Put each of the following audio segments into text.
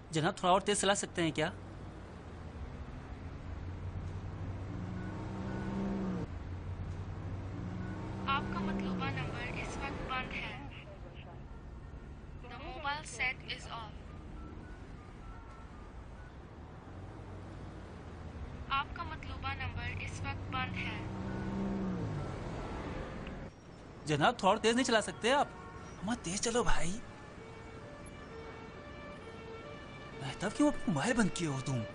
जनाब थोड़ा और तेज चला सकते हैं क्या? आपका मतलूबा नंबर इस वक्त बंद है। The mobile set is off. आपका मतलूबा नंबर इस वक्त बंद है। जनाब थोड़ा और तेज नहीं चला सकते आप? अम्मा तेज चलो भाई। तब क्यों अपना मोबाइल बंद किए हो तुम?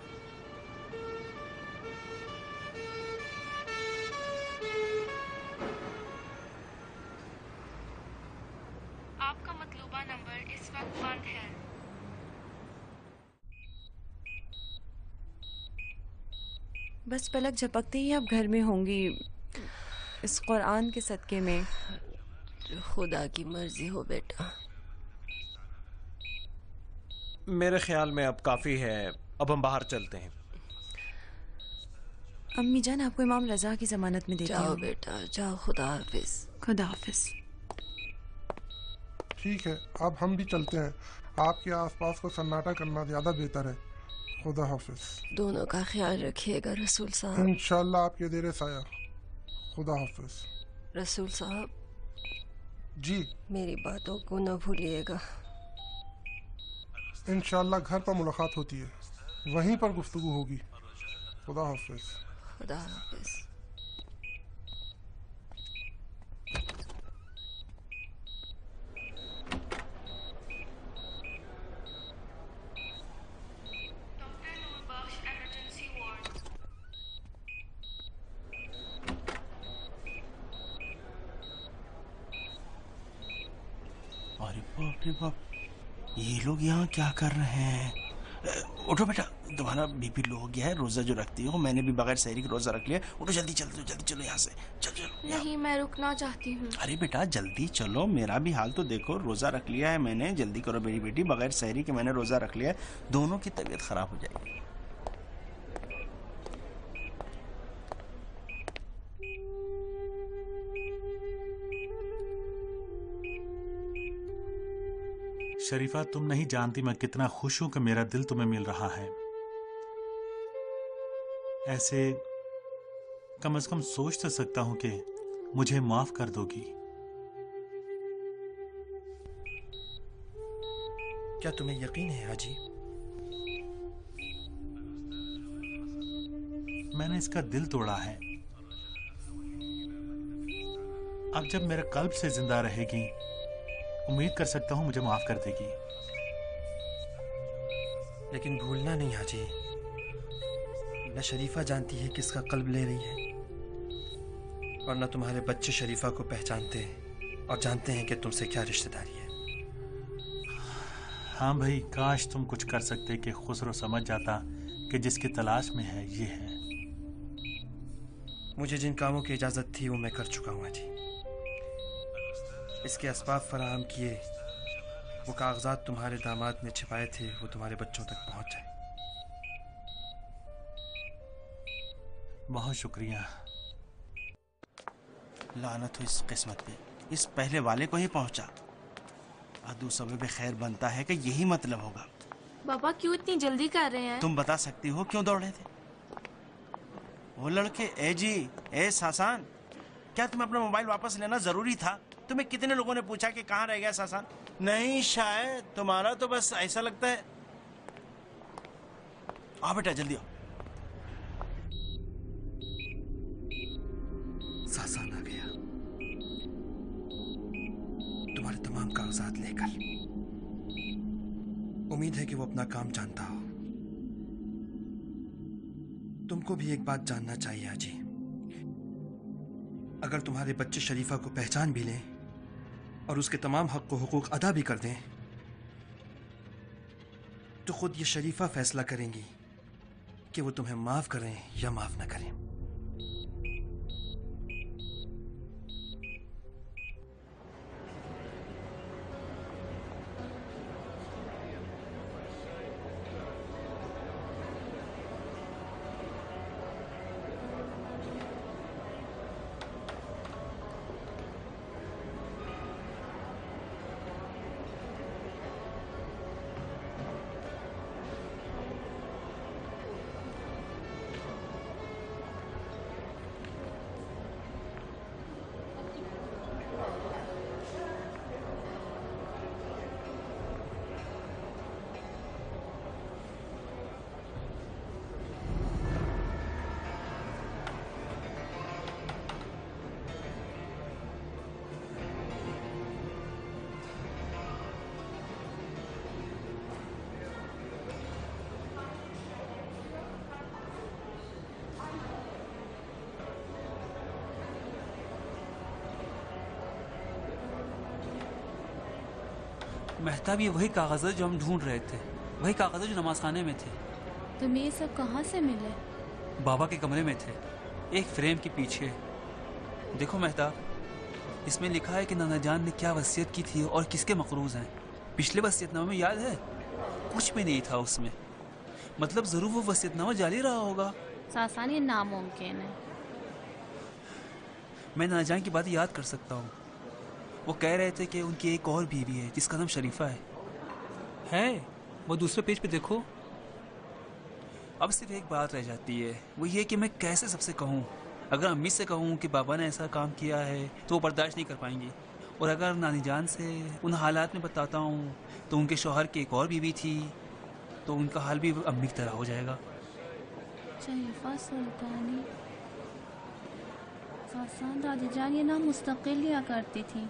आपका मतलूबा नंबर इस वक्त बंद है। बस पलक झपकते ही आप घर में होंगी, इस कुरान के सदके में। खुदा की मर्जी हो बेटा। मेरे ख्याल में अब काफी है, अब हम बाहर चलते हैं। अम्मी जान आपको इमाम रजा की जमानत में देती जाओ हूँ। बेटा जाओ, खुदा हाफिज। खुदा हाफिज। ठीक है, अब हम भी चलते हैं। आपके आसपास को सन्नाटा करना ज्यादा बेहतर है। खुदा हाफिज। दोनों का ख्याल रखिएगा रसूल साहब। इंशाल्लाह आपके देर साया। खुदा हाफिज। रसूल साहब जी मेरी बातों को न भूलिएगा। इंशाल्लाह घर पर मुलाकात होती है, वहीं पर गुफ्तगू होगी। खुदा हाफिज। खुदा हाफिज। Doctor Noorbakhsh emergency ward. अरे बाप रे बाप, ये लोग यहाँ क्या कर रहे हैं? उठो बेटा, तुम्हारा बीपी लो हो गया है। रोजा जो रखती हो, मैंने भी बगैर सहरी के रोजा रख लिया। उठो जल्दी चलो, जल्दी चलो यहाँ से। चलो नहीं, मैं रुकना चाहती हूँ। अरे बेटा जल्दी चलो, मेरा भी हाल तो देखो। रोजा रख लिया है मैंने, जल्दी करो मेरी बेटी। बगैर सहरी के मैंने रोजा रख लिया है। दोनों की तबीयत खराब हो जाएगी। शरीफा, तुम नहीं जानती मैं कितना खुश हूं कि मेरा दिल तुम्हें मिल रहा है। ऐसे कम से कम सोच तो सकता हूं कि मुझे माफ कर दोगी। क्या तुम्हें यकीन है हाजी? मैंने इसका दिल तोड़ा है। अब जब मेरे कल्ब से जिंदा रहेगी, उम्मीद कर सकता हूं मुझे माफ कर देगी। लेकिन भूलना नहीं हाजी, न शरीफा जानती है किसका कल्ब ले रही है, और न तुम्हारे बच्चे शरीफा को पहचानते हैं और जानते हैं कि तुमसे क्या रिश्तेदारी है। हाँ भाई, काश तुम कुछ कर सकते कि खुसरो समझ जाता कि जिसकी तलाश में है ये है। मुझे जिन कामों की इजाजत थी वो मैं कर चुका हूँ हाजी। इसके असबाब फराहम किए, वो कागजात तुम्हारे दामाद ने छिपाए थे, वो तुम्हारे बच्चों तक पहुंच जाए। बहुत शुक्रिया। लानत हो इस किस्मत पे, इस पहले वाले को ही पहुंचा। अदू सबब खैर बनता है कि यही मतलब होगा। पापा क्यों इतनी जल्दी कर रहे हैं? तुम बता सकती हो क्यों दौड़े थे? वो लड़के, ए जी, ए सासान, क्या तुम्हें अपना मोबाइल वापस लेना जरूरी था? तुम्हें कितने लोगों ने पूछा कि कहाँ रह गया सासान? नहीं शायद, तुम्हारा तो बस ऐसा लगता है। आओ बेटा जल्दी आओ। सासान आ गया तुम्हारे तमाम कागजात लेकर। उम्मीद है कि वो अपना काम जानता हो। तुमको भी एक बात जानना चाहिए हाजी। अगर तुम्हारे बच्चे शरीफा को पहचान भी लें और उसके तमाम हक व हुकूक अदा भी कर दें, तो खुद ये शरीफा फैसला करेंगी कि वो तुम्हें माफ करें या माफ न करें। महताब ये वही कागज़ जो हम ढूंढ रहे थे, वही कागज़ जो नमाज खाने में थे। तुम्हें ये सब कहाँ से मिले? बाबा के कमरे में थे, एक फ्रेम के पीछे। देखो मेहताब, इसमें लिखा है कि नाना जान ने क्या वसीयत की थी और किसके मक़रूज़ हैं। पिछले वसीयतनामे में याद है, कुछ भी नहीं था उसमें। मतलब ज़रूर वो वसीयतनामा जाली रहा होगा। सासान, ये नामुमकिन है। मैं नाना जान की बात याद कर सकता हूँ। वो कह रहे थे कि उनकी एक और बीवी है जिसका नाम शरीफा है। वो दूसरे पेज पे देखो। अब सिर्फ एक बात रह जाती है, वो ये कि मैं कैसे सबसे कहूँ। अगर अम्मी से कहूँ कि बाबा ने ऐसा काम किया है तो वो बर्दाश्त नहीं कर पाएंगी, और अगर नानी जान से उन हालात में बताता हूँ तो उनके शौहर की एक और बीवी थी, तो उनका हाल भी अम्मी की तरह हो जाएगा। शरीफा सुल्तानी, सासान दादी जान ये नाम मुस्तकिल लिया करती थी।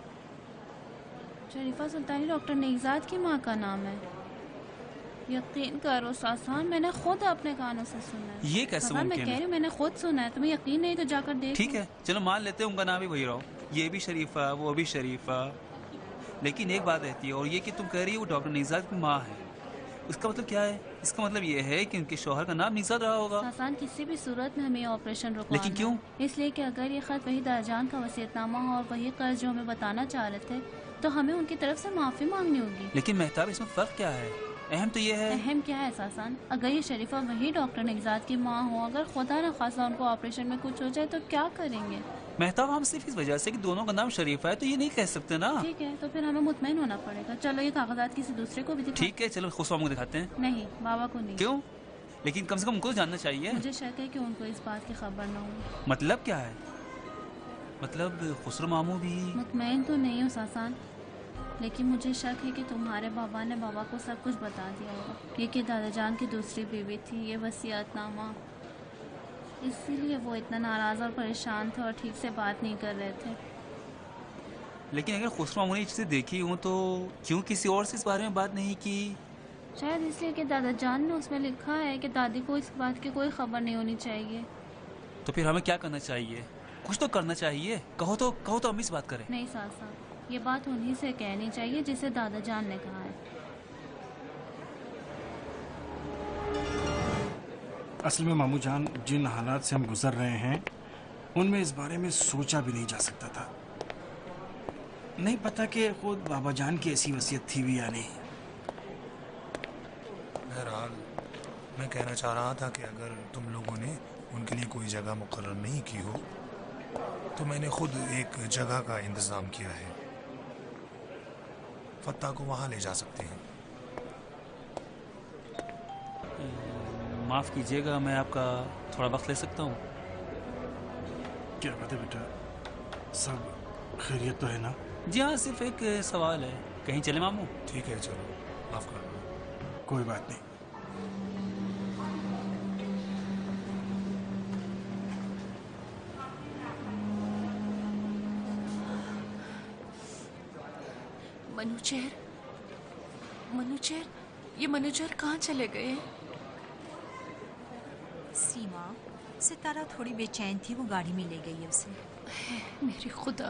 शरीफा सुल्तानी डॉक्टर नेगजाद की माँ का नाम है। यकीन करो सासान, मैंने खुद अपने कानों से सुना है। ये कैसे सासान, मैं मुमकिन कह रही है? हूँ मैंने खुद सुना है। तुम्हें यकीन नहीं तो जाकर देखो। ठीक है, चलो मान लेते हैं उनका नाम भी वही रहो। ये भी शरीफा, वो भी शरीफा। लेकिन एक बात रहती है, और ये कि तुम कह रही हो वो डॉक्टर निजात की माँ है। उसका मतलब क्या है? इसका मतलब ये है कि उनके शौहर का नाम निजात रहा होगा। सासान, किसी भी सूरत में हमें ऑपरेशन रुकवाना। लेकिन क्यों? इसलिए कि अगर ये खत वही दाजान का वसीयतनामा हो और वही कर्ज जो हमें बताना चाह रहे थे, तो हमें उनकी तरफ से माफी मांगनी होगी। लेकिन मेहताब, इसमें फर्क क्या है? अहम तो ये है। अहम क्या है सासान? अगर ये शरीफा वही डॉक्टर निगजात की माँ हो, अगर खुदा न खासा उनको ऑपरेशन में कुछ हो जाए तो क्या करेंगे? मेहताब, हम सिर्फ इस वजह से कि दोनों का नाम शरीफा है तो ये नहीं कह सकते ना। ठीक है, तो फिर हमें मुतमईन होना पड़ेगा। चलो ये कागजात किसी दूसरे को भी दिखा। ठीक है, चलो खुशबू को दिखाते हैं। नहीं, बाबा को नहीं। क्यों? लेकिन कम से कम उनको जानना चाहिए। मुझे शक है कि उनको इस बात की खबर न हो। मतलब क्या है? मतलब खुसरो मामू भी? मुतमईन तो नहीं हो सासान, लेकिन मुझे शक है कि तुम्हारे बाबा ने बाबा को सब कुछ बता दिया होगा। ये कि दादा जान की दूसरी बीवी थी, ये वसीयतनामा, इसीलिए वो इतना नाराज़ और परेशान थे और ठीक से बात नहीं कर रहे थे। लेकिन अगर खुसरो मामू ने ये चीज़ें देखी हों तो क्यों किसी और से इस बारे में बात नहीं की? शायद इसलिए कि दादा जान ने उसमें लिखा है कि दादी को इस बात की कोई खबर नहीं होनी चाहिए। तो फिर हमें क्या करना चाहिए? कुछ तो करना चाहिए। कहो तो अम्मी से बात करें। नहीं सासा, ये बात उन्हीं से कहनी चाहिए जिसे दादा जान ने कहा है। असल में मामू जान, जिन हालात से हम गुजर रहे हैं उनमें इस बारे में सोचा भी नहीं जा सकता था। नहीं पता कि खुद बाबा जान की ऐसी वसीयत थी भी या नहीं। बहरहाल मैं कहना चाह रहा था कि अगर तुम लोगों ने उनके लिए कोई जगह मुकर्रर नहीं की हो तो मैंने खुद एक जगह का इंतज़ाम किया है। फत्ता को वहाँ ले जा सकते हैं। माफ़ कीजिएगा, मैं आपका थोड़ा वक्त ले सकता हूँ? क्या बात है बेटा, सब खैरियत तो है ना? जी हाँ, सिर्फ एक सवाल है। कहीं चले मामू? ठीक है, चलो, माफ़ कर दो। कोई बात नहीं। मनुचेर, ये मनुचेर कहाँ चले गए? सीमा, सितारा थोड़ी बेचैन थी, वो गाड़ी में ले गई है उसे। मेरी खुदा।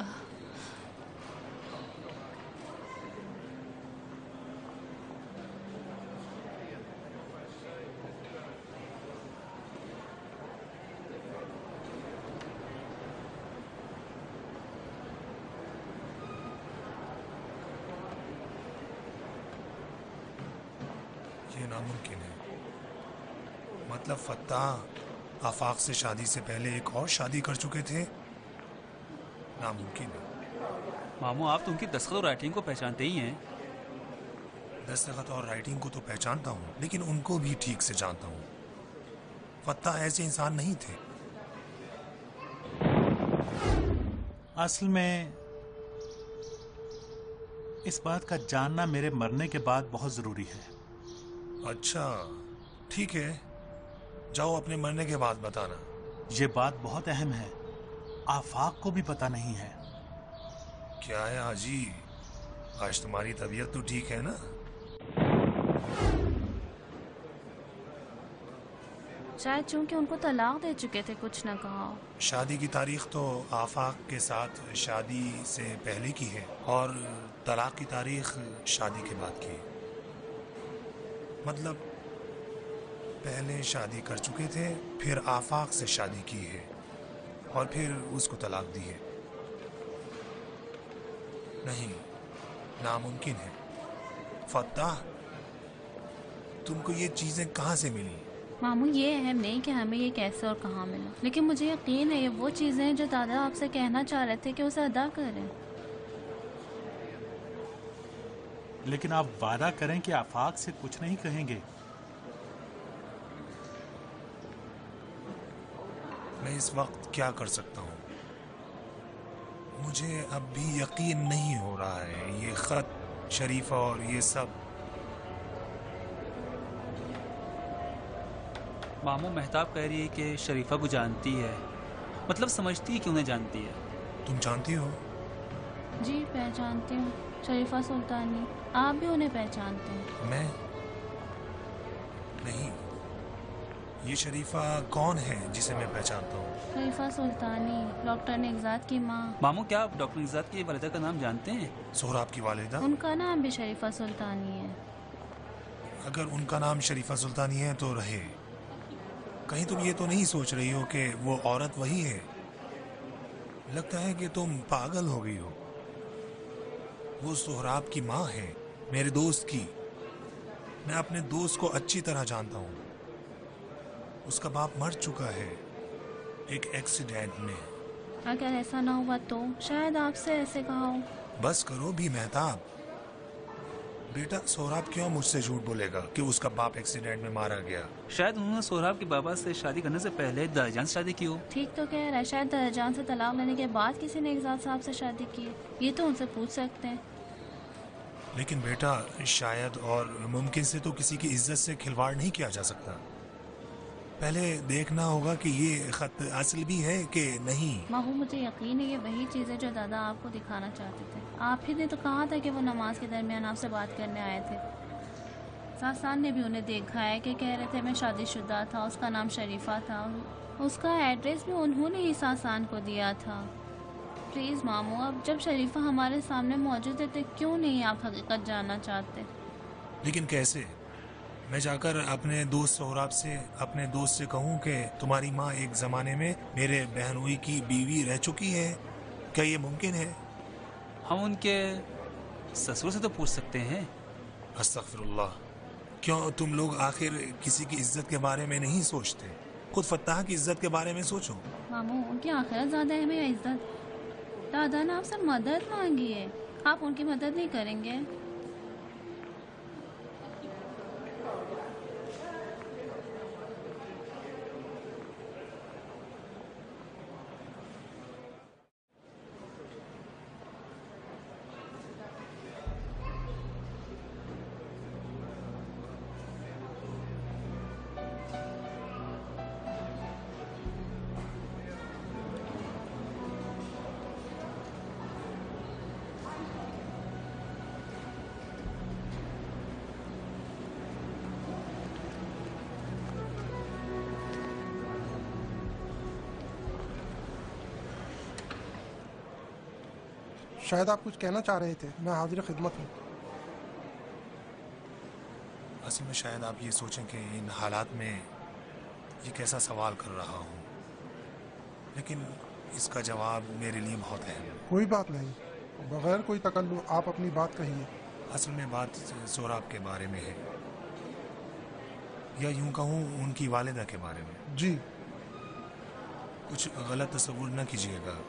ये नामुमकिन है। मतलब फत्ताह आफाक से शादी से पहले एक और शादी कर चुके थे? नामुमकिन है। मामू, आप तो उनकी दस्तखत और राइटिंग को पहचानते ही हैं। दस्तखत और राइटिंग को तो पहचानता हूँ, लेकिन उनको भी ठीक से जानता हूँ। फत्ताह ऐसे इंसान नहीं थे। असल में इस बात का जानना मेरे मरने के बाद बहुत जरूरी है। अच्छा, ठीक है, जाओ अपने मरने के बाद बताना। ये बात बहुत अहम है, आफाक को भी पता नहीं है। क्या है हाजी, आज तुम्हारी तबीयत तो ठीक है ना? शायद चूंकि उनको तलाक दे चुके थे कुछ न कहा हो। शादी की तारीख तो आफाक के साथ शादी से पहले की है और तलाक की तारीख शादी के बाद की है। मतलब पहले शादी कर चुके थे, फिर आफाक से शादी की है और फिर उसको तलाक दी है। नहीं, नामुमकिन है। फत्ताह, तुमको ये चीजें कहाँ से मिली? मामू ये अहम नहीं कि हमें ये कैसे और कहाँ मिला, लेकिन मुझे यकीन है ये वो चीज़ें हैं जो दादा आपसे कहना चाह रहे थे कि उसे अदा करें। लेकिन आप वादा करें कि आफाक से कुछ नहीं कहेंगे। मैं इस वक्त क्या कर सकता हूँ? मुझे अब भी यकीन नहीं हो रहा है। ये खत, शरीफा और ये सब। मामू, मेहताब कह रही है कि शरीफा को जानती है, मतलब समझती है कि उन्हें जानती है। तुम जानती हो? जी पहचानती हूँ, शरीफा सुल्तानी। आप भी उन्हें पहचानते हैं? मैं नहीं। ये शरीफा कौन है जिसे मैं पहचानता हूँ? शरीफा सुल्तानी, डॉक्टर निगजात की माँ। मामू, क्या आप डॉक्टर निगजात की वालिदा का नाम जानते हैं? सोहराब की वालिदा? उनका नाम भी शरीफा सुल्तानी है। अगर उनका नाम शरीफा सुल्तानी है तो रहे। कहीं तुम ये तो नहीं सोच रही हो कि वो औरत वही है? लगता है कि तुम पागल हो गई हो। वो सोहराब की माँ है, मेरे दोस्त की। मैं अपने दोस्त को अच्छी तरह जानता हूँ। उसका बाप मर चुका है एक एक्सीडेंट में। अगर ऐसा ना हुआ तो शायद आपसे ऐसे कहा हो। बस करो भी मेहताब। बेटा, सोहराब क्यों मुझसे झूठ बोलेगा कि उसका बाप एक्सीडेंट में मारा गया? शायद उन्होंने सोहराब के बाबा से शादी करने से पहले दादाजान से शादी की हो। ठीक तो कह रहा है, शायद दादाजान से तलाक लेने के बाद किसी ने निगजात साहब से शादी की है। ये तो उनसे पूछ सकते हैं। लेकिन बेटा, शायद और मुमकिन से तो किसी की इज्जत से खिलवाड़ नहीं किया जा सकता। पहले देखना होगा कि ये खत असल भी है कि नहीं। माहू, मुझे यकीन है ये वही चीज़ है जो दादा आपको दिखाना चाहते थे। आप ही ने तो कहा था कि वो नमाज के दरमियान आपसे बात करने आए थे। सासान ने भी उन्हें देखा है कि कह रहे थे मैं शादीशुदा था, उसका नाम शरीफा था। उसका एड्रेस भी उन्होंने ही सासान को दिया था। प्लीज़ मामू, अब जब शरीफा हमारे सामने मौजूद है तो क्यों नहीं आप हकीकत जानना चाहते? लेकिन कैसे? मैं जाकर अपने दोस्त सोहराब से, अपने दोस्त से कहूँ कि तुम्हारी माँ एक ज़माने में मेरे बहनोई की बीवी रह चुकी है? क्या ये मुमकिन है? हम उनके ससुर से तो पूछ सकते हैं। अस्तगफिरुल्लाह। क्यों तुम लोग आखिर किसी की इज्जत के बारे में नहीं सोचते? खुद फत्ताह की इज्जत के बारे में सोचो। मामू, उनकी आखिरत ज़्यादा है या इज्जत? दादा ने आपसे मदद मांगी है, आप उनकी मदद नहीं करेंगे? शायद आप कुछ कहना चाह रहे थे। मैं हाजिर खिदमत हूँ। असल में शायद आप ये सोचें कि इन हालात में ये कैसा सवाल कर रहा हूँ, लेकिन इसका जवाब मेरे लिए बहुत अहम है। कोई बात नहीं, बगैर कोई तकल्लुफ़ आप अपनी बात कहिए। असल में बात सोहराब के बारे में है, या यूं कहूँ उनकी वालिदा के बारे में। जी। कुछ गलत तस्वुर न कीजिएगा।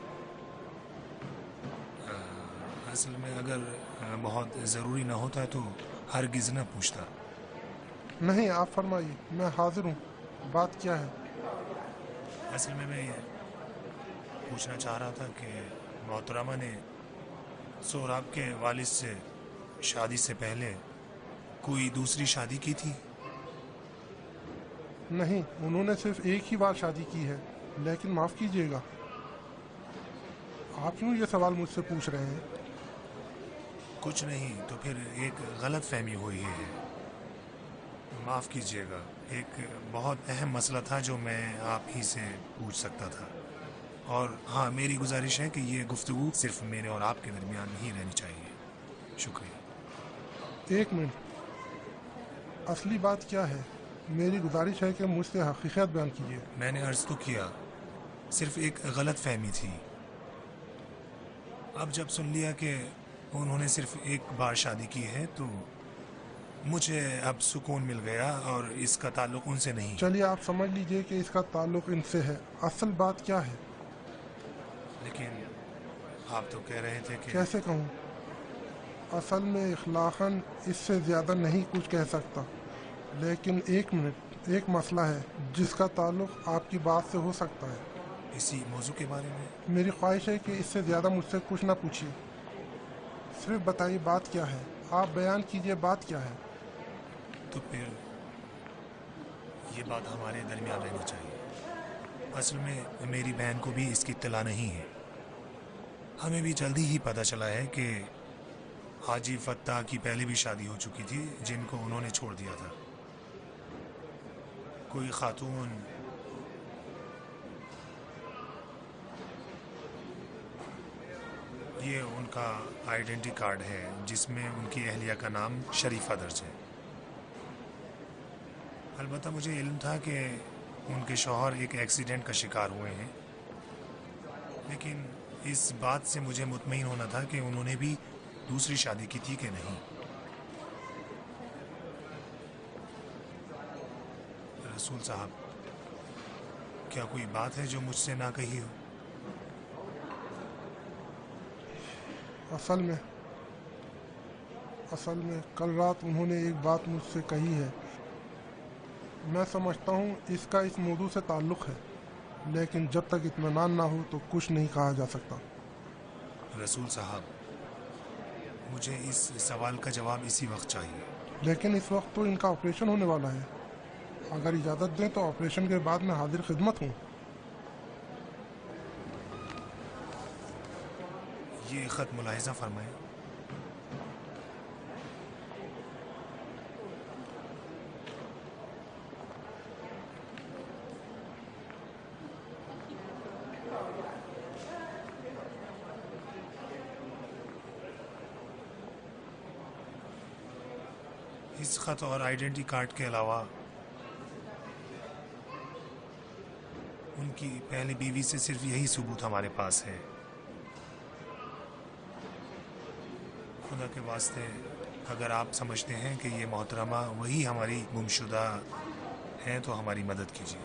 असल में अगर बहुत ज़रूरी ना होता तो हरगिज़ न पूछता। नहीं, आप फरमाइए, मैं हाजिर हूँ। बात क्या है? असल में मैं पूछना चाह रहा था कि मोहतरमा ने सोहराब के वालिद से शादी से पहले कोई दूसरी शादी की थी? नहीं, उन्होंने सिर्फ एक ही बार शादी की है। लेकिन माफ़ कीजिएगा, आप क्यों ये सवाल मुझसे पूछ रहे हैं? कुछ नहीं तो फिर एक गलत फहमी हुई है। माफ़ कीजिएगा, एक बहुत अहम मसला था जो मैं आप ही से पूछ सकता था। और हाँ, मेरी गुजारिश है कि ये गुफ्तगू सिर्फ मेरे और आपके दरमियान ही रहनी चाहिए। शुक्रिया। एक मिनट, असली बात क्या है? मेरी गुजारिश है कि मुझसे हकीकत बयान कीजिए। मैंने अर्ज़ तो किया, सिर्फ एक गलत फहमी थी। अब जब सुन लिया कि उन्होंने सिर्फ एक बार शादी की है तो मुझे अब सुकून मिल गया और इसका ताल्लुक उनसे नहीं। चलिए आप समझ लीजिए कि इसका ताल्लुक इनसे है। असल बात क्या है? लेकिन आप तो कह रहे थे कि... कैसे कहूँ? असल में इखलाक़न इससे ज़्यादा नहीं कुछ कह सकता, लेकिन एक मिनट, एक मसला है जिसका ताल्लुक आपकी बात से हो सकता है। इसी मौजू के बारे में? मेरी ख्वाहिश है कि इससे ज़्यादा मुझसे कुछ ना पूछिए, सिर्फ बताइए बात क्या है। आप बयान कीजिए बात क्या है। तो फिर ये बात हमारे दरमियान रहनी चाहिए। असल में मेरी बहन को भी इसकी इत्तला नहीं है। हमें भी जल्दी ही पता चला है कि हाजी फत्ताह की पहले भी शादी हो चुकी थी जिनको उन्होंने छोड़ दिया था। कोई खातून ये उनका आइडेंटिटी कार्ड है जिसमें उनकी अहलिया का नाम शरीफा दर्ज है। अलबत्ता मुझे इल्म था कि उनके शौहर एक एक्सीडेंट का शिकार हुए हैं, लेकिन इस बात से मुझे मुतमईन होना था कि उन्होंने भी दूसरी शादी की थी कि नहीं। रसूल साहब, क्या कोई बात है जो मुझसे ना कही हो? असल में कल रात उन्होंने एक बात मुझसे कही है। मैं समझता हूँ इसका इस मौजू से ताल्लुक़ है, लेकिन जब तक इत्मीनान ना हो तो कुछ नहीं कहा जा सकता। रसूल साहब, मुझे इस सवाल का जवाब इसी वक्त चाहिए। लेकिन इस वक्त तो इनका ऑपरेशन होने वाला है। अगर इजाज़त दें तो ऑपरेशन के बाद मैं हाजिर खिदमत हूँ। ये ख़त मुलाहिज़ा फरमाएं। इस ख़त और आइडेंटिटी कार्ड के अलावा उनकी पहली बीवी से सिर्फ यही सबूत हमारे पास है। खुदा के वास्ते, अगर आप समझते हैं कि ये मोहतरमा वही हमारी गुमशुदा हैं तो हमारी मदद कीजिए।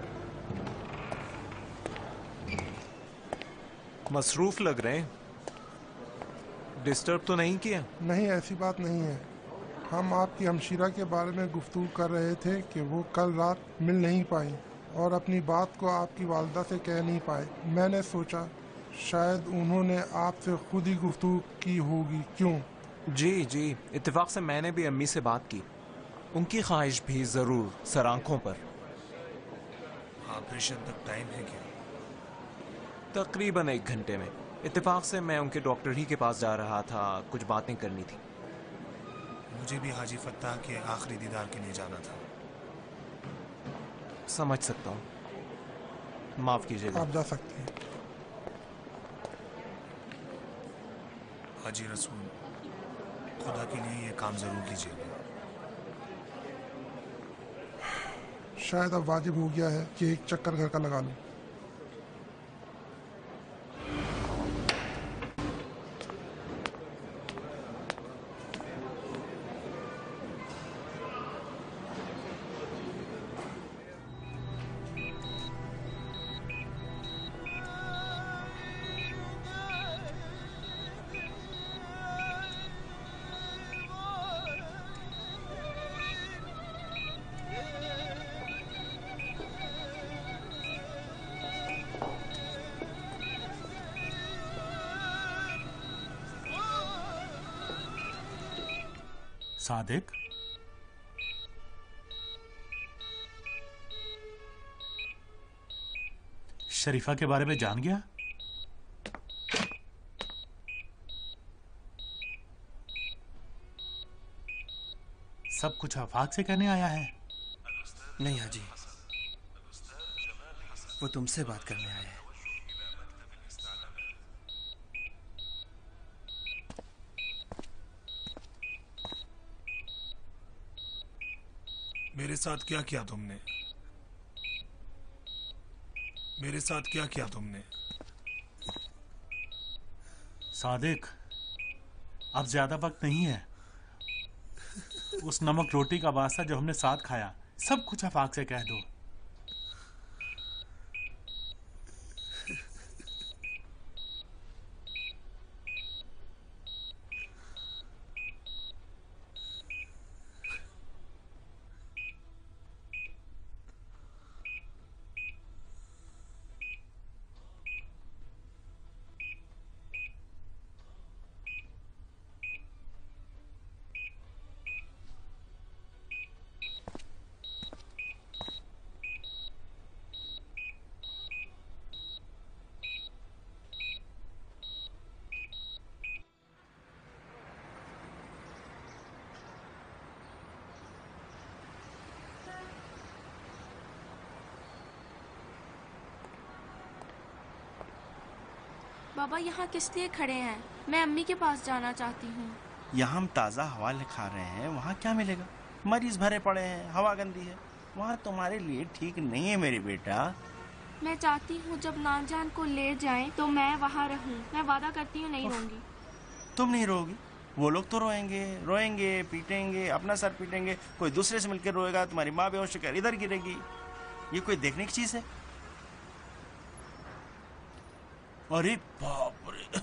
मसरूफ लग रहे हैं, डिस्टर्ब तो नहीं किया? नहीं, ऐसी बात नहीं है। हम आपकी हमशीरा के बारे में गुफ्तगू कर रहे थे कि वो कल रात मिल नहीं पाई और अपनी बात को आपकी वालदा से कह नहीं पाए। मैंने सोचा शायद उन्होंने आपसे खुद ही गुफ्तगू की होगी। क्यों? जी, इत्तेफाक से मैंने भी अम्मी से बात की। उनकी ख्वाहिश भी ज़रूर सर आंखों पर। ऑपरेशन तक टाइम है क्या? तकरीबन 1 घंटे में। इत्तेफाक से मैं उनके डॉक्टर ही के पास जा रहा था, कुछ बातें करनी थी। मुझे भी हाजी फत्ताह के आखिरी दीदार के लिए जाना था। समझ सकता हूँ, माफ़ कीजिएगा। आप जा सकते हैं। हाजी रसूल, खुदा के लिए ये काम ज़रूर कीजिएगा। शायद अब वाजिब हो गया है कि एक चक्कर घर का लगा लूं। सादिक, शरीफा के बारे में जान गया? सब कुछ आफाक से कहने आया है। नहीं हाजी, वो तुमसे बात करने आए हैं। मेरे साथ क्या किया तुमने? मेरे साथ क्या किया तुमने? सादिक, अब ज्यादा वक्त नहीं है। उस नमक रोटी का वास्ता जो हमने साथ खाया, सब कुछ आफाक से कह दो। बाबा यहाँ किस लिए खड़े हैं? मैं अम्मी के पास जाना चाहती हूँ। यहाँ हम ताज़ा हवा खा रहे हैं, वहाँ क्या मिलेगा? मरीज भरे पड़े हैं, हवा गंदी है, वहाँ तुम्हारे लिए ठीक नहीं है मेरी बेटा। मैं चाहती हूँ जब नानजान को ले जाएं तो मैं वहाँ रहूँ। मैं वादा करती हूँ नहीं रोऊंगी। तुम नहीं रोगी, वो लोग तो रोएंगे, रोएंगे, पीटेंगे, अपना सर पीटेंगे, कोई दूसरे से मिलकर रोएगा, तुम्हारी माँ बेहोश होकर इधर गिरेगी। ये कोई देखने की चीज है? अरे बाप रे।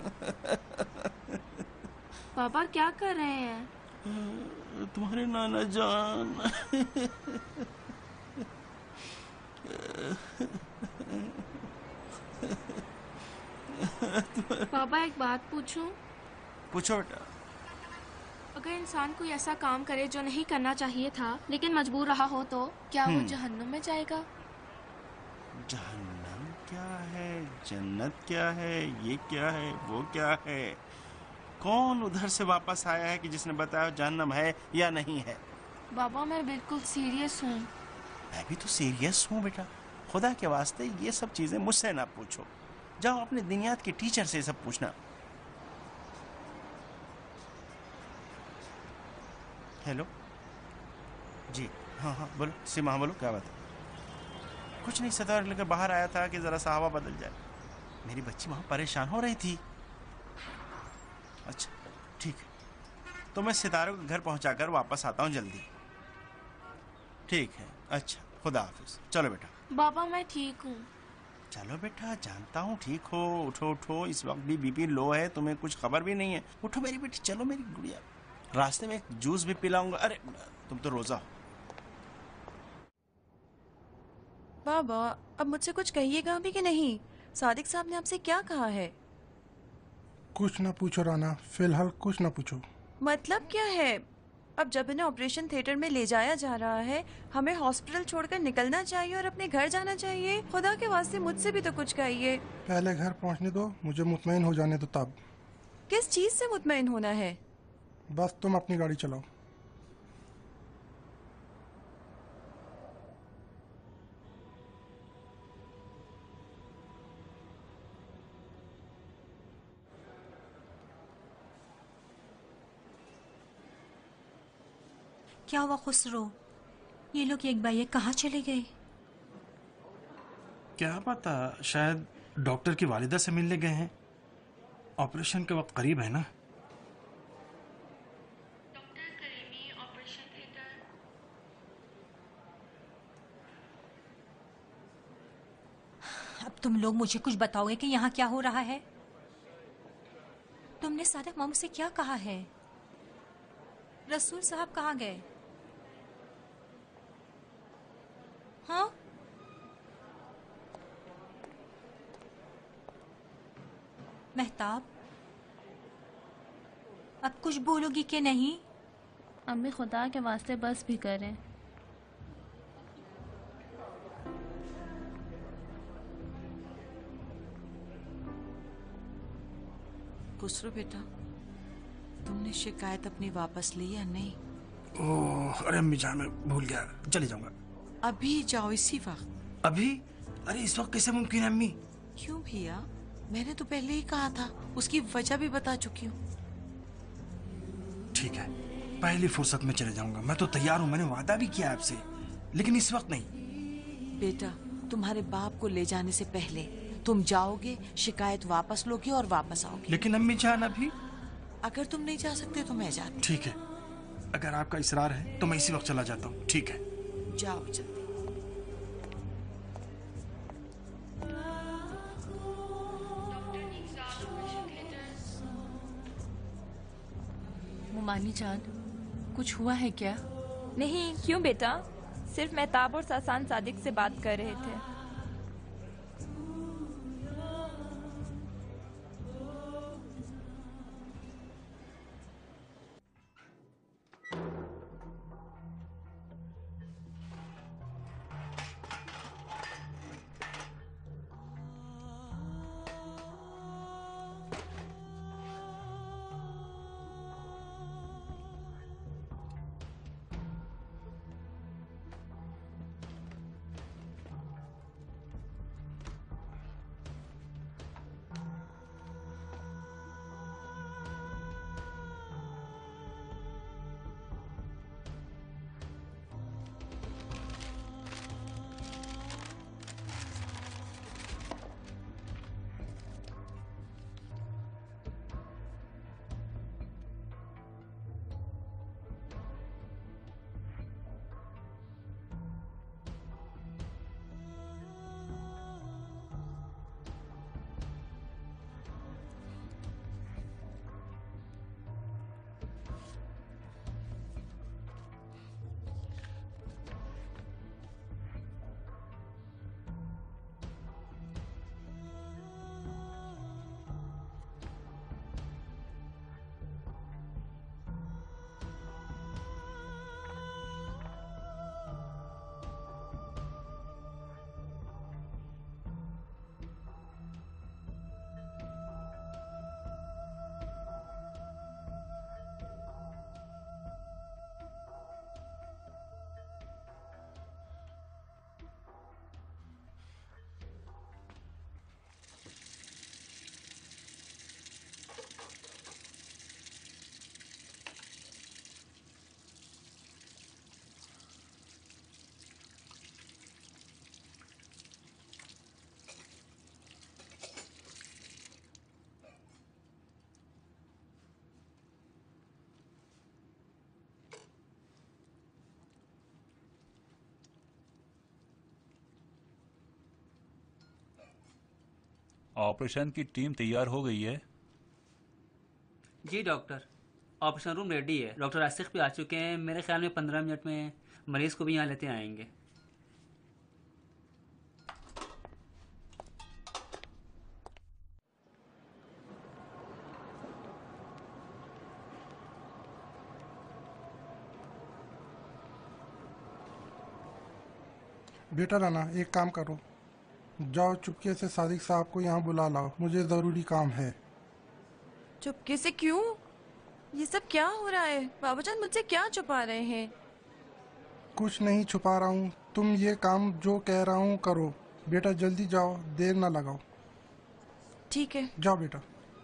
पापा क्या कर रहे हैं? तुम्हारे नाना जान। पापा एक बात पूछूं? पूछो बेटा। अगर इंसान कोई ऐसा काम करे जो नहीं करना चाहिए था लेकिन मजबूर रहा हो तो क्या वो जहन्नुम में जाएगा? जहन्नम क्या है, जन्नत क्या है, ये क्या है, वो क्या है? कौन उधर से वापस आया है कि जिसने बताया जहन्नम है या नहीं है? बाबा मैं बिल्कुल सीरियस हूँ। मैं भी तो सीरियस हूँ बेटा। खुदा के वास्ते ये सब चीजें मुझसे ना पूछो, जाओ अपने दुनियात के टीचर से सब पूछना। हेलो जी, हाँ हाँ बोलो सीमा, हाँ बोलो, क्या बात है? कुछ नहीं, सतर लेकर बाहर आया था कि जरा सा हवा बदल जाए। मेरी बच्ची वहां परेशान हो रही थी। अच्छा ठीक है, तो मैं सितारों के घर पहुंचाकर वापस आता हूं जल्दी। ठीक है, अच्छा खुदा हाफिज। चलो बेटा। बाबा मैं ठीक हूँ। चलो बेटा, जानता हूँ ठीक हो। उठो उठो, इस वक्त भी बीपी लो है, तुम्हें कुछ खबर भी नहीं है। उठो मेरी बेटी, चलो मेरी गुड़िया। रास्ते में एक जूस भी पिलाऊंगा। अरे तुम तो रोजा हो। बाबा अब मुझसे कुछ कहिएगा भी कि नहीं? सादिक साहब ने आपसे क्या कहा है? कुछ ना पूछो राना, फिलहाल कुछ ना पूछो। मतलब क्या है? अब जब इन्हें ऑपरेशन थिएटर में ले जाया जा रहा है, हमें हॉस्पिटल छोड़कर निकलना चाहिए और अपने घर जाना चाहिए। खुदा के वास्ते मुझसे भी तो कुछ कहिए। पहले घर पहुंचने दो, मुझे मुतमईन हो जाने दो तब। किस चीज से मुतमईन होना है? बस तुम अपनी गाड़ी चलाओ। क्या हुआ खुसरो? ये लोग एक बार कहाँ चले गए? क्या पता, शायद डॉक्टर की वालिदा से मिलने गए हैं। ऑपरेशन के वक्त करीब है ना। Doctor Karimi, operation theatre. अब तुम लोग मुझे कुछ बताओगे कि यहाँ क्या हो रहा है? तुमने सादिक मामू से क्या कहा है? रसूल साहब कहाँ गए? हाँ? मेहताब, अब कुछ बोलोगी कि नहीं? अम्मी खुदा के वास्ते बस भी करें। खुसरो बेटा, तुमने शिकायत अपनी वापस ली या नहीं? ओह, अरे अम्मी जान, मैं भूल गया, चले जाऊंगा। अभी जाओ इसी वक्त। अभी? अरे इस वक्त कैसे मुमकिन है अम्मी? क्यों भैया, मैंने तो पहले ही कहा था, उसकी वजह भी बता चुकी हूँ। ठीक है, पहली फुर्सत में चले जाऊंगा। मैं तो तैयार हूँ, मैंने वादा भी किया आपसे, लेकिन इस वक्त नहीं। बेटा, तुम्हारे बाप को ले जाने से पहले तुम जाओगे, शिकायत वापस लोगे और वापस आओगे। लेकिन अम्मी जान अभी? अगर तुम नहीं जा सकते तो मैं जाती। ठीक है, अगर आपका इसरार है तो मैं इसी वक्त चला जाता हूँ। ठीक है, जाओ जल्दी। मुमानी जान, कुछ हुआ है क्या? नहीं, क्यों बेटा? सिर्फ मेहताब और सासान सादिक से बात कर रहे थे। ऑपरेशन की टीम तैयार हो गई है? जी डॉक्टर, ऑपरेशन रूम रेडी है। डॉक्टर आसिफ भी आ चुके हैं। मेरे ख्याल में 15 मिनट में मरीज को भी यहाँ लेते आएंगे। बेटा राना, एक काम करो, जाओ चुपके से सादिक साहब को यहाँ बुला लाओ, मुझे ज़रूरी काम है। चुपके से क्यों? ये सब क्या हो रहा है? बाबूजान मुझसे क्या छुपा रहे हैं? कुछ नहीं छुपा रहा हूँ, तुम ये काम जो कह रहा हूँ करो। बेटा जल्दी जाओ, देर ना लगाओ। ठीक है, जाओ बेटा।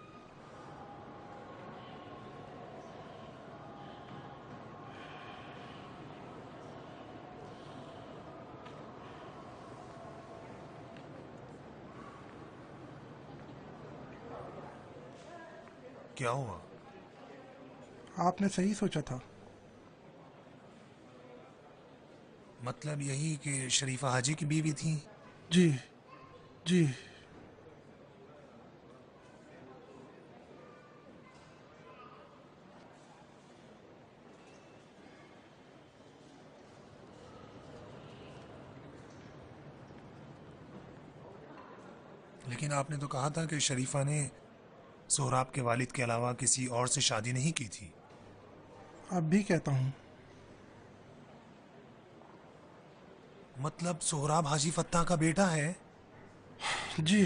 क्या हुआ? आपने सही सोचा था। मतलब यही कि शरीफा हाजी की बीवी थी? जी जी। लेकिन आपने तो कहा था कि शरीफा ने सोहराब के वालिद के अलावा किसी और से शादी नहीं की थी। अब भी कहता हूँ। मतलब सोहराब हाजी फत्ताह का बेटा है? जी।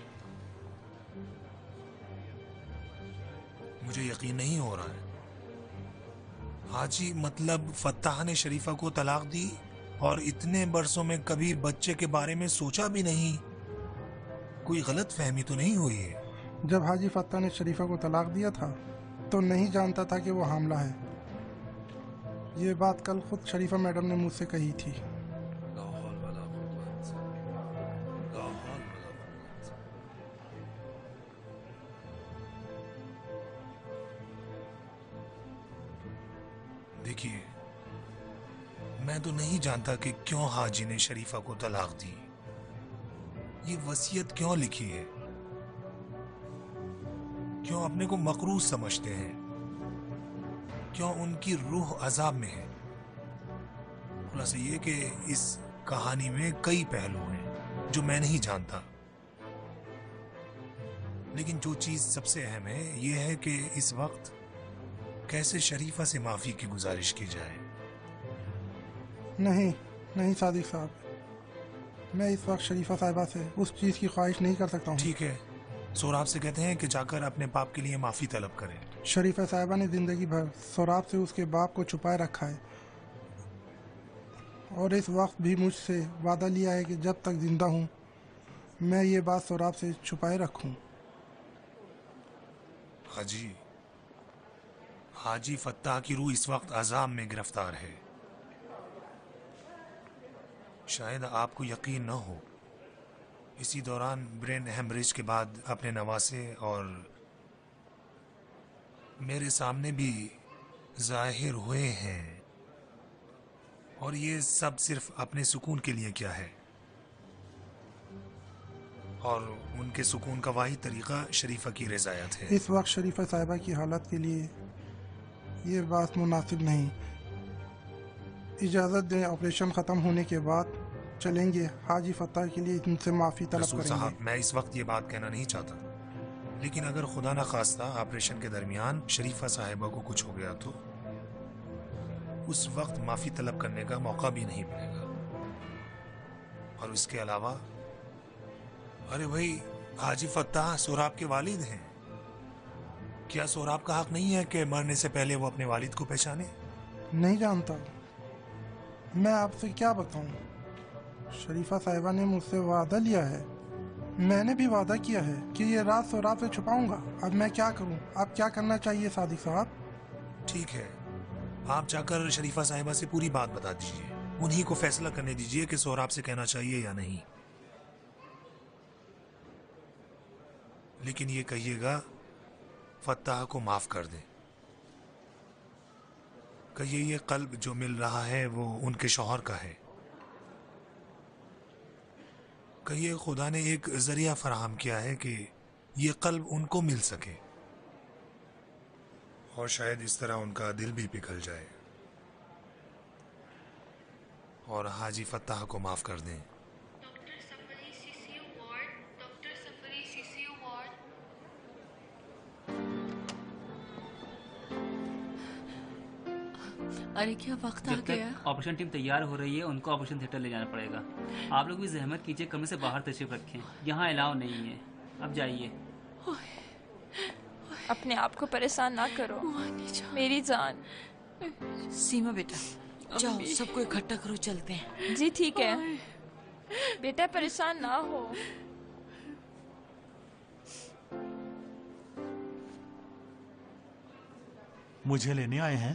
मुझे यकीन नहीं हो रहा है। हाजी मतलब फत्ताह ने शरीफा को तलाक दी और इतने बरसों में कभी बच्चे के बारे में सोचा भी नहीं। कोई गलत फहमी तो नहीं हुई है? जब हाजी फत्ता ने शरीफा को तलाक दिया था तो नहीं जानता था कि वो हामला है। ये बात कल खुद शरीफा मैडम ने मुझसे कही थी। देखिए, मैं तो नहीं जानता कि क्यों हाजी ने शरीफा को तलाक दी। ये वसीयत क्यों लिखी है? क्यों अपने को मकरूज समझते हैं? क्यों उनकी रूह अजाब में है? खुलासा ये कि इस कहानी में कई पहलू हैं जो मैं नहीं जानता, लेकिन जो चीज सबसे अहम है ये है कि इस वक्त कैसे शरीफा से माफी की गुजारिश की जाए। नहीं सादिक साहब, मैं इस वक्त शरीफा साहिबा से उस चीज की ख्वाहिश नहीं कर सकता हूँ। ठीक है, सोराब से कहते हैं कि जाकर अपने बाप के लिए माफी तलब करें। शरीफा साहिबा ने जिंदगी भर सोराब से उसके बाप को छुपाए रखा है और इस वक्त भी मुझसे वादा लिया है कि जब तक जिंदा हूँ मैं ये बात सोराब से छुपाए रखूँ। हाजी फत्ताह की रूह इस वक्त अजाब में गिरफ्तार है। शायद आपको यकीन न हो, इसी दौरान ब्रेन हेमरेज के बाद अपने नवासे और मेरे सामने भी जाहिर हुए हैं, और ये सब सिर्फ अपने सुकून के लिए क्या है, और उनके सुकून का वाही तरीका शरीफा की रज़ायत है। इस वक्त शरीफा साहिबा की हालत के लिए ये बात मुनासिब नहीं। इजाज़त दें, ऑपरेशन ख़त्म होने के बाद चलेंगे। हाजी फत्ताह के लिए इनसे माफ़ी तलब रसूल करेंगे। साहब, मैं इस वक्त ये बात कहना नहीं चाहता, लेकिन अगर खुदा न खास्ता ऑपरेशन के दरमियान शरीफा साहिबा को कुछ हो गया तो उस वक्त माफ़ी तलब करने का मौका भी नहीं मिलेगा। और इसके अलावा, अरे भाई, हाजी फत्ताह सोराब के वालिद हैं। क्या सोराब का हक नहीं है कि मरने से पहले वो अपने वालिद को पहचाने? नहीं जानता, मैं आपसे क्या बताऊं। शरीफा साहिबा ने मुझसे वादा लिया है, मैंने भी वादा किया है कि ये रात सोराब से छुपाऊंगा। अब मैं क्या करूं? अब क्या करना चाहिए सादिक साहब? ठीक है, आप जाकर शरीफा साहिबा से पूरी बात बता दीजिए। उन्हीं को फैसला करने दीजिए कि सोराब से कहना चाहिए या नहीं। लेकिन ये कहिएगा फत्ताह को माफ कर दे। कहिए ये कल्ब जो मिल रहा है वो उनके शौहर का है। कहिए खुदा ने एक जरिया फराहम किया है कि ये कल्ब उनको मिल सके, और शायद इस तरह उनका दिल भी पिघल जाए और हाजी फत्ताह को माफ कर दें। अरे क्या वक्त आ जब गया। तक ऑपरेशन टीम तैयार हो रही है उनको ऑपरेशन थिएटर ले जाना पड़ेगा। आप लोग भी जहमत कीजिए, कमरे से बाहर तशरीफ रखें, यहाँ अलाउ नहीं है। अब जाइए। अपने आप को परेशान ना करो मेरी जान। सीमा बेटा जाओ, सबको इकट्ठा करो, चलते हैं। जी ठीक है बेटा, परेशान ना हो। मुझे लेने आए हैं?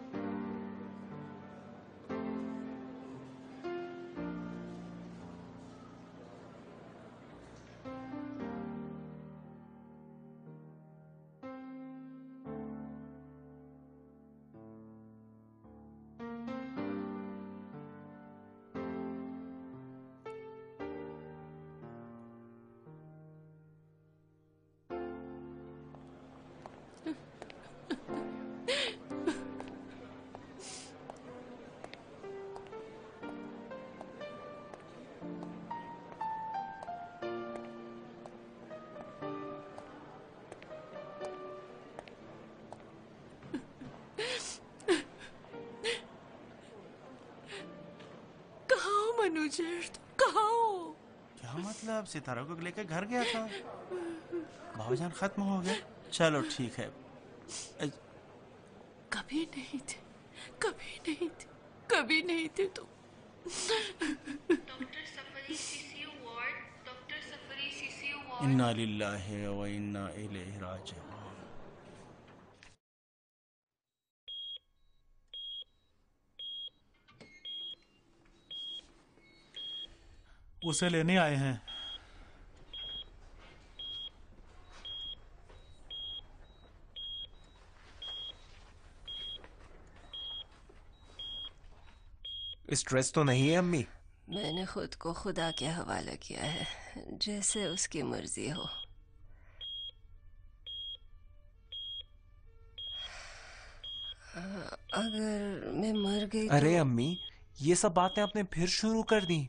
कहाँ हो? क्या मतलब? सितारों को लेकर घर गया था, भाईजान खत्म हो गया। चलो ठीक है। कभी नहीं थे, कभी नहीं थे, कभी नहीं थे तुम। इन्ना लिल्लाहि व इन्ना इलैहि राजिऊन। उसे लेने आए हैं। स्ट्रेस तो नहीं है अम्मी? मैंने खुद को खुदा के हवाला किया है, जैसे उसकी मर्जी हो। अगर मैं मर गई अरे तो... अम्मी, ये सब बातें आपने फिर शुरू कर दी।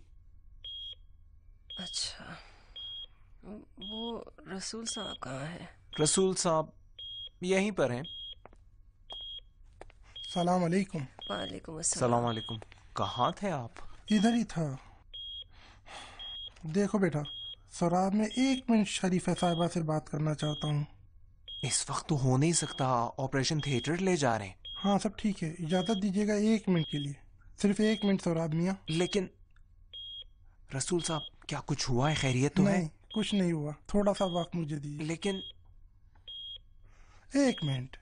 अच्छा, वो रसूल साहब कहाँ है? रसूल साहब यहीं पर हैं। सलाम अलैकुम। वालेकुम अस्सलाम। सलाम वालेकुम। कहाँ थे आप? इधर ही था। देखो बेटा, सराब में 1 मिनट शरीफा साहिबा से बात करना चाहता हूँ। इस वक्त तो हो नहीं सकता, ऑपरेशन थिएटर ले जा रहे हैं। हाँ सब ठीक है, इजाज़त दीजिएगा 1 मिनट के लिए, सिर्फ 1 मिनट सराब मियाँ। लेकिन रसूल साहब, क्या कुछ हुआ है? खैरियत तो है? नहीं, कुछ नहीं हुआ, थोड़ा सा वक्त मुझे दीजिए। लेकिन 1 मिनट,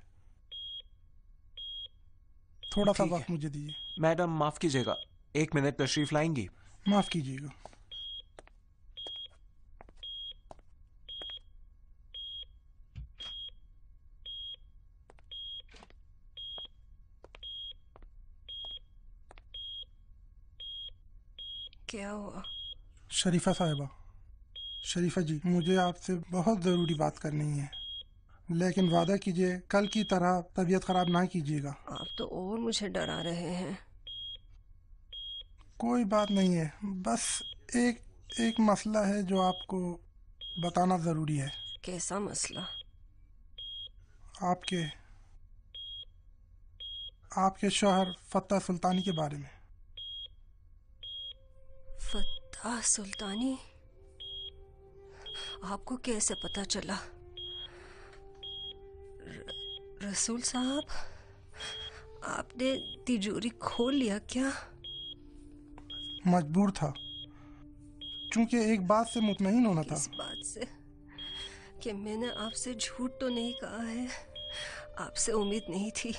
थोड़ा सा वक्त मुझे दीजिए। मैडम माफ कीजिएगा, 1 मिनट तशरीफ लाएंगी? माफ कीजिएगा। क्या हुआ? शरीफा साहिबा, शरीफा जी, मुझे आपसे बहुत ज़रूरी बात करनी है, लेकिन वादा कीजिए कल की तरह तबीयत खराब ना कीजिएगा। आप तो और मुझे डरा रहे हैं। कोई बात नहीं है, बस एक मसला है जो आपको बताना ज़रूरी है। कैसा मसला? आपके शौहर फत्ता सुल्तानी के बारे में। फत्ता सुल्तानी? आपको कैसे पता चला? रसूल साहब, आपने तिजोरी खोल लिया क्या? मजबूर था, क्योंकि एक बात से मुतमईन होना था। इस बात से कि मैंने आपसे झूठ तो नहीं कहा है, आपसे उम्मीद नहीं थी।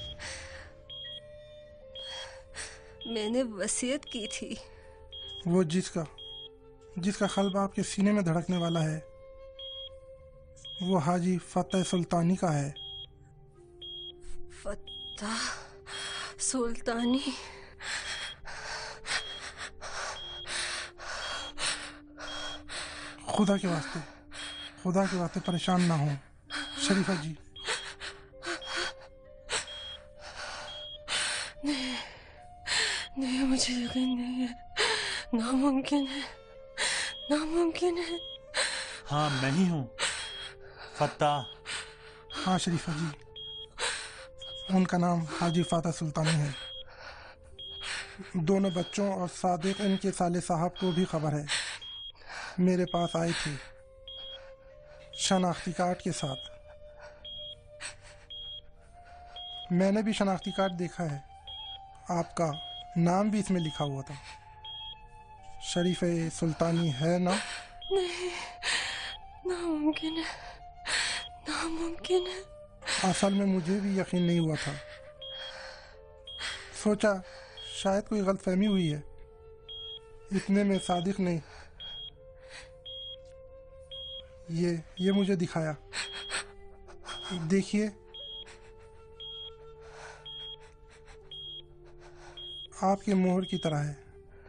मैंने वसीयत की थी। वो जिसका क़ल्ब आपके सीने में धड़कने वाला है, वो हाजी फत्ता सुल्तानी का है। फत्ता सुल्तानी? खुदा के वास्ते परेशान ना हो शरीफा जी। नहीं, मुझे यकीन नहीं है, नामुमकिन है। हाँ, मैं ही हूँ फत्ता। हाँ शरीफा जी, उनका नाम हाजी फत्ता सुल्तानी है। दोनों बच्चों और सादिक इनके साले साहब को भी खबर है, मेरे पास आए थे शनाख्ती कार्ड के साथ। मैंने भी शनाख्ती कार्ड देखा है, आपका नाम भी इसमें लिखा हुआ था। शरीफ सुल्तानी है ना? नहीं, नामुमकिन है। असल में मुझे भी यकीन नहीं हुआ था, सोचा शायद कोई गलतफहमी हुई है। इतने में सादिक ने ये मुझे दिखाया, देखिए। आपके मोहर की तरह है,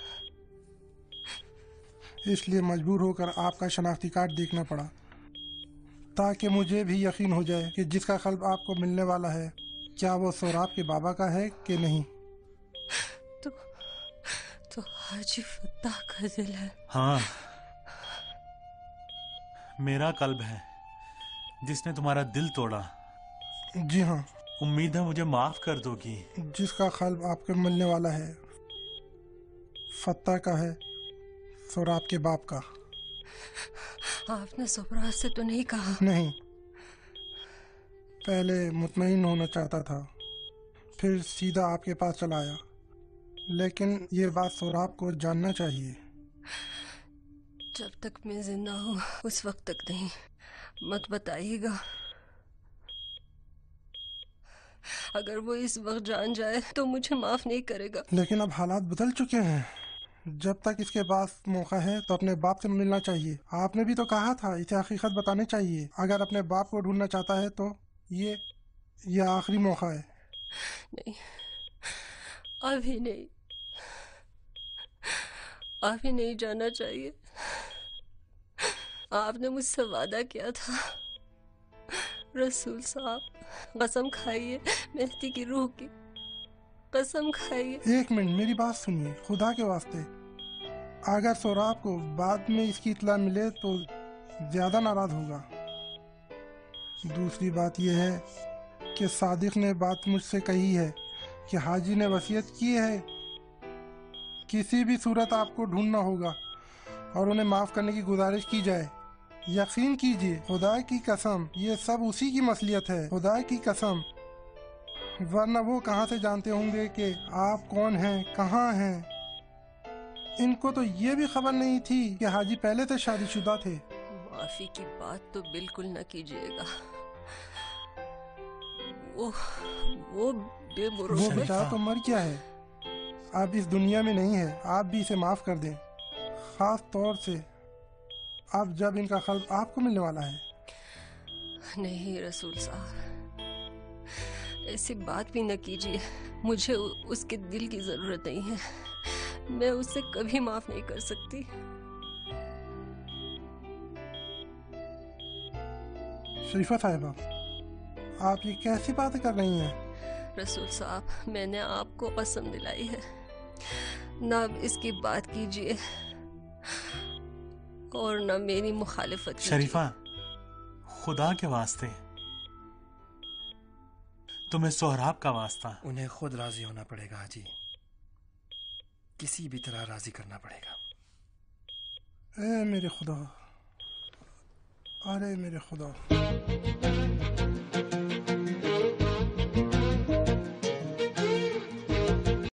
इसलिए मजबूर होकर आपका शनाख्ती कार्ड देखना पड़ा, ताकि मुझे भी यकीन हो जाए कि जिसका क़ल्ब आपको मिलने वाला है, क्या वो सोराब के बाबा का है कि नहीं। तो हाजी फत्ता का दिल है? हाँ, मेरा कल्ब है जिसने तुम्हारा दिल तोड़ा। जी हाँ। उम्मीद है मुझे माफ कर दोगी। जिसका क़ल्ब आपके मिलने वाला है, फत्ता का है, सोराब के बाप का। आपने सोराब से तो नहीं कहा? नहीं, पहले मुतमईन होना चाहता था, फिर सीधा आपके पास चला आया। लेकिन ये बात सोहराब को जानना चाहिए। जब तक मैं जिंदा हूँ उस वक्त तक नहीं, मत बताइएगा। अगर वो इस वक्त जान जाए तो मुझे माफ नहीं करेगा। लेकिन अब हालात बदल चुके हैं। जब तक इसके पास मौका है तो अपने बाप से मिलना चाहिए। आपने भी तो कहा था इसे हकीकत बतानी चाहिए। अगर अपने बाप को ढूंढना चाहता है तो ये आखिरी मौका है। नहीं, अभी नहीं, अभी नहीं जाना चाहिए। आपने मुझसे वादा किया था। रसूल साहब, कसम खाइए, मेहदी की रूह की कसम खाइए। एक मिनट, मेरी बात सुनिए, खुदा के वास्ते। अगर सोहराब को बाद में इसकी इत्तला मिले तो ज्यादा नाराज होगा। दूसरी बात यह है कि सादिक ने बात मुझसे कही है कि हाजी ने वसीयत की है किसी भी सूरत आपको ढूंढना होगा और उन्हें माफ करने की गुजारिश की जाए। यकीन कीजिए, खुदा की कसम, ये सब उसी की मसलियत है, खुदा की कसम। वरना वो कहाँ से जानते होंगे कि आप कौन हैं, कहाँ हैं। इनको तो ये भी खबर नहीं थी कि हाजी पहले से शादीशुदा थे। माफी की बात तो बिल्कुल न कीजिएगा। वो बेचारा तो मर गया है, अब इस दुनिया में नहीं है। आप भी इसे माफ कर दें, खास तौर से अब जब इनका क़ल्ब आपको मिलने वाला है। नहीं रसूल साहब, ऐसी बात भी न कीजिए। मुझे उसके दिल की जरूरत नहीं है। मैं उसे कभी माफ नहीं कर सकती। शरीफा साहिबा, आप ये कैसी बातें कर रही हैं? रसूल साहब, मैंने आपको कसम दिलाई है, ना अब इसकी बात कीजिए और ना मेरी मुखालिफत कीजिए। शरीफा, खुदा के वास्ते, तुम्हें सोहराब का वास्ता। उन्हें खुद राजी होना पड़ेगा हाजी, किसी भी तरह राजी करना पड़ेगा। ए मेरे खुदा, अरे मेरे खुदा।